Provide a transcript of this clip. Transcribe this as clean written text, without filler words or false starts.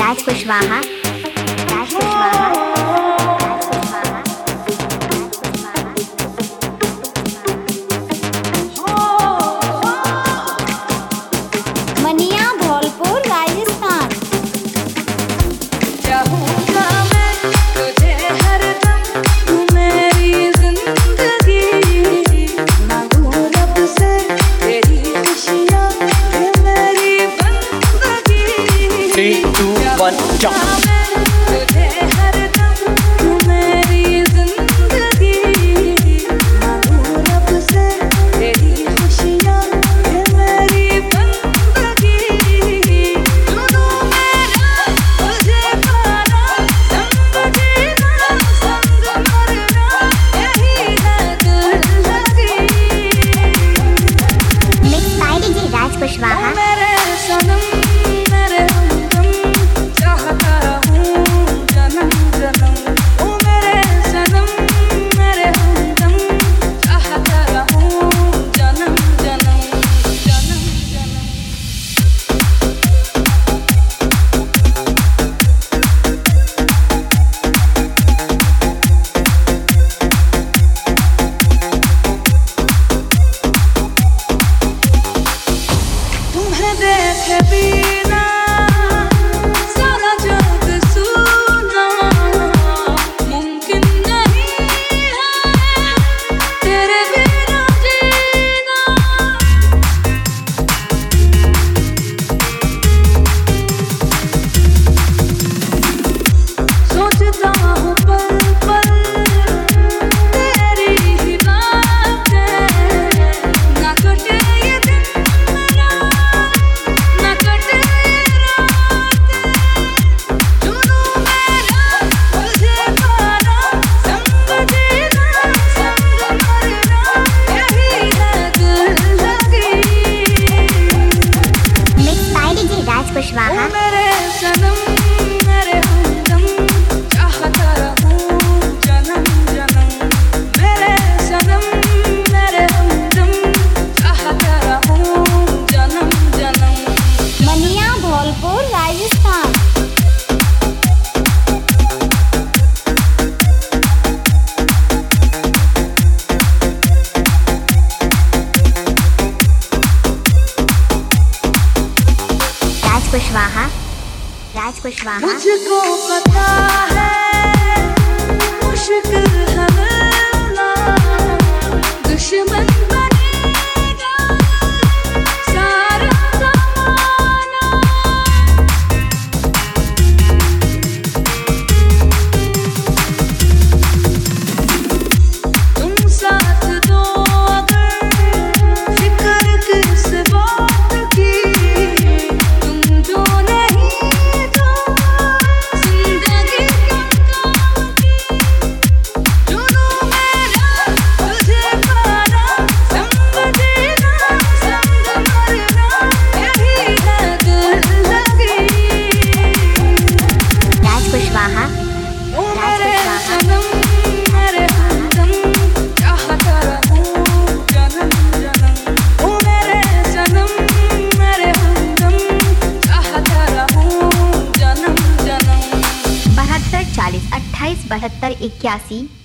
राज कुशवाहा, राज कुशवाहा, मनिया धौलपुर राजस्थान। चाहूंगा मैं तुझे हरदम, तू मेरी जिंदगी, मांगू रब से तेरी खुशियाँ, ये मेरी बंदगी। 3, 2, 1, jump. तुझे हरदम, तू मेरी जिंदगी, मांगू रब से तेरी खुशियाँ, ये मेरी बंदगी। जुनून मेरा तुझे पाना, संग जीना संग मरना, यही है दिल्लगी। Mix by DJ Raj Kushwaha. मेरे सनम मेरे हमदम, चाहता रहूं जन्म जन्म। ओ मेरे सनम मेरे हमदम, चाहता रहूं जन्म जन्म जन्म जन्म। तुम्हें देखे बिना सारा जग सूना, मुमकिन नहीं है तेरे बिना जीना। सोचता हूँ पल पल तेरी ही बातें, ना कटे ये दिन मेरा, ना कटे ये रातें। जुनून मेरा तुझे पाना, संग जीना संग मरना, यही है दिल्लगी। Mix by DJ Raj Kushwaha. मेरे सनम मेरे हमदम, चाहता रहूं जन्म जन्म। मेरे सनम मेरे हमदम, चाहता रहूं जन्म जन्म। मनिया धौलपुर राजस्थान। राज कुशवाहा, राज कुशवाहा। मुझको पता है मुश्किल है मिलना, दुश्मन बनेगा सारा ज़माना। तुम साथ दो अगर, फिक्र किस बात की, तुम जो नहीं तो जिंदगी क्या काम की। जुनून मेरा तुझे पाना, संग जीना संग मरना, यही है दिल्लगी। राज कुशवाहा। ओ मेरे सनम मेरे हमदम, चाहता रहूं जन्म जन्म। ओ मेरे सनम मेरे हमदम, चाहता रहूं जन्म जन्म। 72 40 28 72 81।